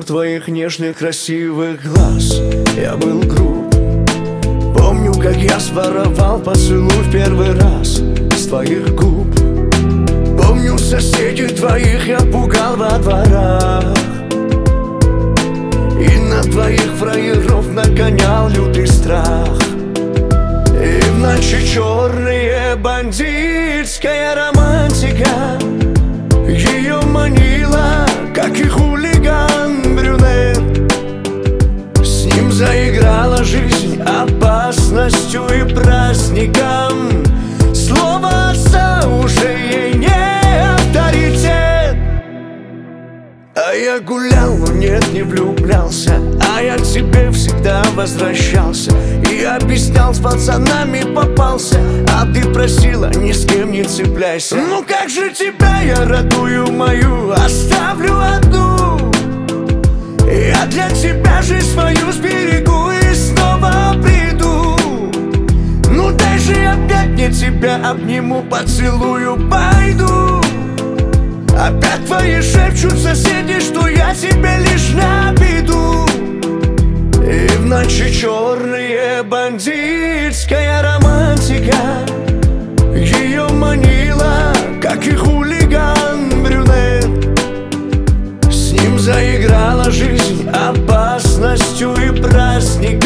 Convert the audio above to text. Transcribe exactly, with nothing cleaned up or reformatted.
твоих нежных красивых глаз я был груб. Помню, как я своровал поцелуй в первый раз с твоих губ. Помню, соседей твоих я пугал во дворах, и на твоих фраеров нагонял лютый страх. И в ночи черные бандитская романтика ее манила, как и хулиган брюнет. С ним заиграла жизнь опасностью и праздником. Слово отца уже ей не авторитет. А я гулял, но нет, не влюблялся, а я к тебе всегда возвращался. И объяснял, с пацанами попался, а ты просила, ни с кем не цепляйся. Ну как же тебя я родную мою оставлю одну? Я для тебя жизнь свою сберегу и снова приду. Ну дай же опять мне тебя обниму, поцелую, пойду. Опять твои шепчут соседи, что я тебе лишь на беду. И в ночи черные бандитская романтика ее манила, как и хулиган брюнет. С ним заиграла жизнь опасностью и праздником.